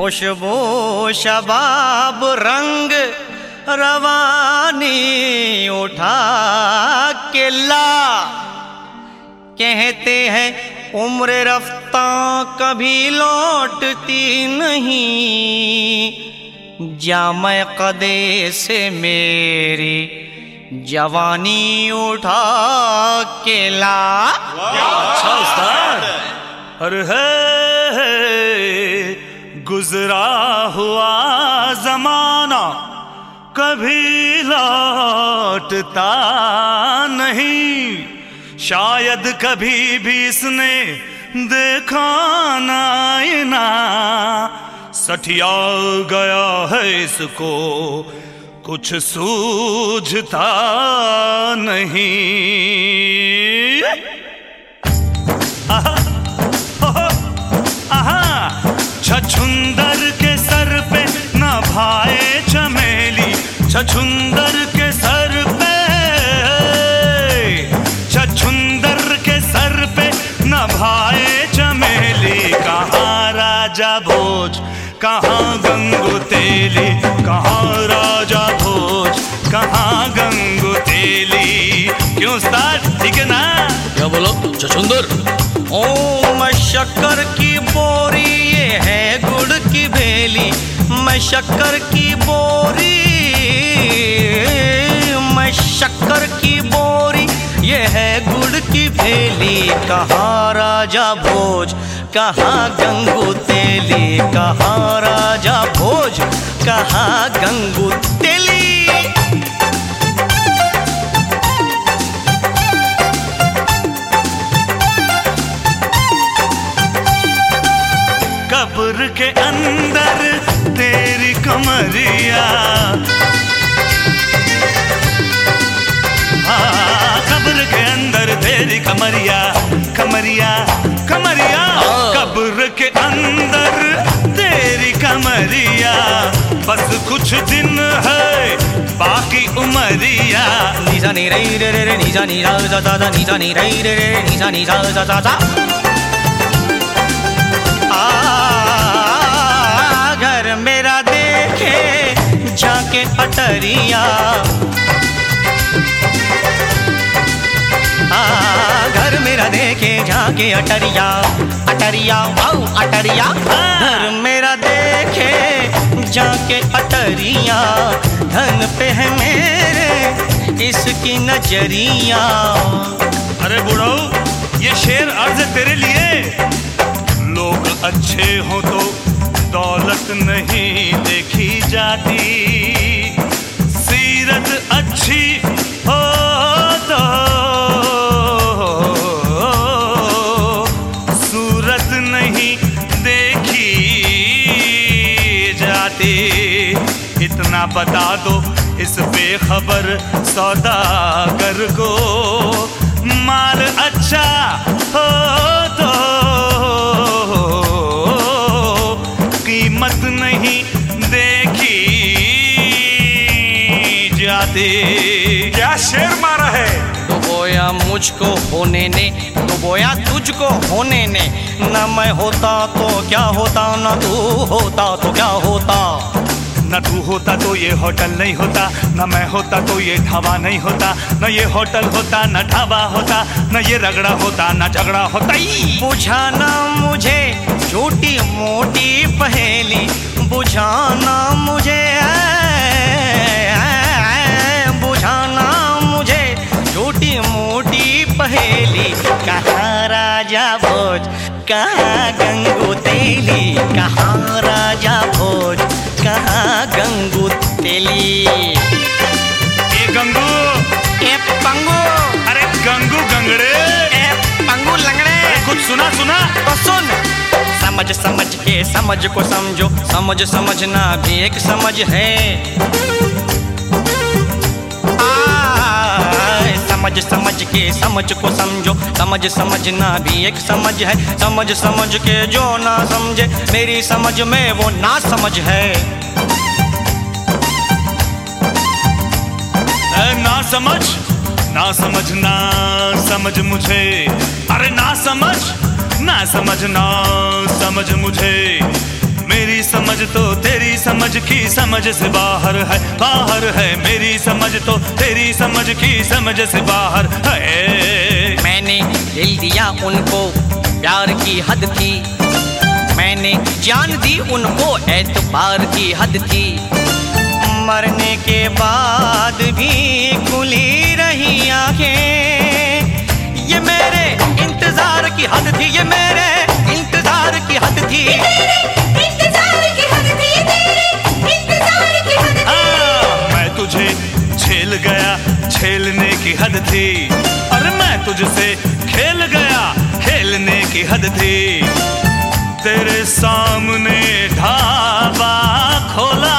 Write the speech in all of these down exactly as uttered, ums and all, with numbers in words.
खुशबू शबाब रंग रवानी उठा के ला। कहते हैं उम्र रफ्ता कभी लौटती नहीं, जामे कदे से मेरी जवानी उठा के ला। अच्छा उस्ताद। अरे है गुजरा हुआ जमाना कभी लौटता नहीं, शायद कभी भी इसने देखा ना ना, सठिया गया है इसको कुछ सूझता नहीं। आहा, आहा, छछुंदर के सर पे न भाए चमेली, छछुंदर के सर पे, छछुंदर के सर पे न भाए चमेली। कहाँ राजा भोज कहाँ गंगू तेली, कहाँ राजा भोज कहाँ गंगू तेली। क्यों उस्ताद ठीक है ना? क्या बोलो छछुंदर? ओ मैं शक्कर की बोरी ये है गुड़ की भेली, मैं शक्कर की बोरी, मैं शक्कर की बोरी ये है गुड़ की भेली। कहाँ राजा भोज कहाँ गंगू तेली, कहाँ राजा भोज कहाँ गंगू तेली। कब्र के अंदर तेरी कमरिया, हाँ कब्र के अंदर तेरी कमरिया, कमरिया कमरिया, कब्र के अंदर तेरी कमरिया। बस कुछ दिन है बाकी उमरिया। नीजा नी रे रे रे नीजा नी रा जा जा जा, नीजा नी रे रे रे नीजा नी जा जा जा जा। घर मेरा देखे झांके अटरिया, घर मेरा देखे झांके अटरिया, अटरिया आओ अटरिया। घर मेरा देखे झांके अटरिया, धन पे है मेरे इसकी नजरिया। अरे बुढ़ाऊ ये शेर अर्ज तेरे लिए। लोग अच्छे हो तो दौलत नहीं देखी जाती, सीरत अच्छी हो तो सूरत नहीं देखी जाती। इतना बता दो इस बेखबर सौदागर को, माल अच्छा हो तो कीमत नहीं देखी जाती। क्या शेर मारा है? तो बोया मुझको होने ने, तो बोया तुझको होने ने, न मैं होता तो क्या होता, न तू होता तो क्या होता। न तू होता तो ये होटल नहीं होता, न मैं होता तो ये ढाबा नहीं होता, न ये होटल होता न ढाबा होता, न ये रगड़ा होता न झगड़ा होता। बुझाना मुझे छोटी मोटी पहेली, बुझाना मुझे, बुझाना मुझे छोटी मोटी पहेली। कहाँ राजा भोज कहाँ गंगू तेली, कहाँ राजा भोज कहाँ गंगू तेली। ए गंगू, ए पंगू, अरे गंगू गंगड़े, ए पंगू लंगड़े। अरे कुछ सुना सुना तो सुन। समझ समझ के समझ को समझो, समझ समझना भी एक समझ है। समझ समझ के समझ को समझो, समझ समझना भी एक समझ है। समझ समझ के जो ना समझे मेरी समझ में वो ना समझ है। ना समझ ना समझना समझ मुझे, अरे ना समझ ना समझना समझ मुझे। मेरी समझ तो तेरी समझ की समझ से बाहर है, बाहर है। मेरी समझ तो तेरी समझ की समझ से बाहर है। मैंने दिल दिया उनको, प्यार की हद थी। मैंने जान दी उनको, एतबार की हद थी। मरने के बाद भी खुली रही आंखें, ये मेरे इंतजार की हद थी, ये मेरे इंतजार की हद थी। मैं तुझे झेल गया, झेलने की हद थी। अरे मैं तुझसे खेल गया, खेलने की हद थी। तेरे सामने ढाबा खोला,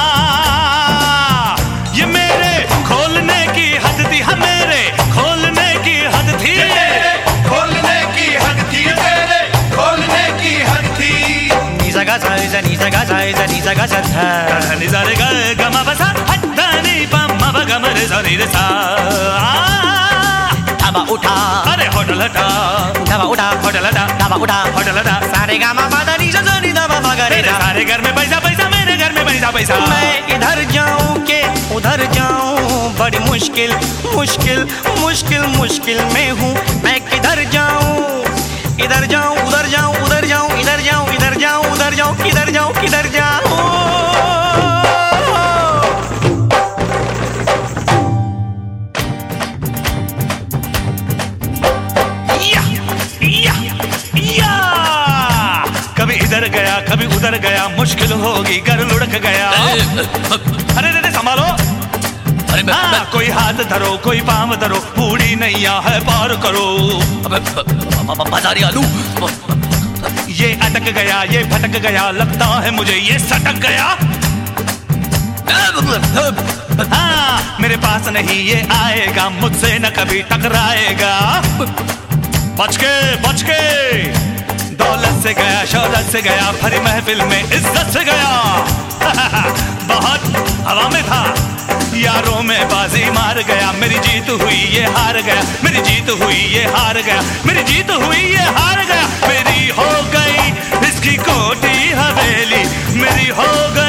ये मेरे खोलने की हद थी। हाँ, मेरे खोलने की हद थी, खोलने की हद थी, तेरे खोलने की हद थी। निजा गा सा सा निजा गा सा सा निजा गा सा सा निजा रे गा गा मा बा सा हट्टा नी पा मा बा गा मा रे सा रे सा। ढाबा उठा, अरे होटल हटा, ढाबा उठा, होटल हटा, ढाबा उठा, होटल हटा। सारे गा मा पा दा नी सा सा नी दा बा बा गा रे तेरे सा। सारे घर में पैसा पैसा, मेरे घर में पैसा पैसा। मैं इधर जाऊं के उधर जाऊं, बड़ी मुश्किल मुश्किल मुश्किल मुश्किल में हूँ। मैं किधर जाऊं, इधर जाऊं उधर जाऊं, उधर जाऊं इधर जाऊं, इधर जाऊं उधर जाऊं, किधर जाऊं किधर जाऊं। या, या, या। कभी इधर गया, कभी उधर गया, मुश्किल होगी घर लुढ़क गया। अरे अरे संभालो। अरे मैं, हाँ, मैं, कोई हाथ धरो, कोई पांव धरो, बूढ़ी नैया है पार करो। बाजारी आलू। ये अटक गया, ये भटक गया, लगता है मुझे ये सटक गया। हाँ, मेरे पास नहीं ये आएगा, मुझसे न कभी टकराएगा। बच के बच के, दौलत से गया, शौहरत से गया, भरी महफिल में इज्जत से गया। बहुत हवा में था, यारों में बाजी मार गया। मेरी जीत हुई ये हार गया, मेरी जीत हुई ये हार गया, मेरी जीत हुई ये हार गया। मेरी हो गई इसकी कोठी हवेली, मेरी हो गई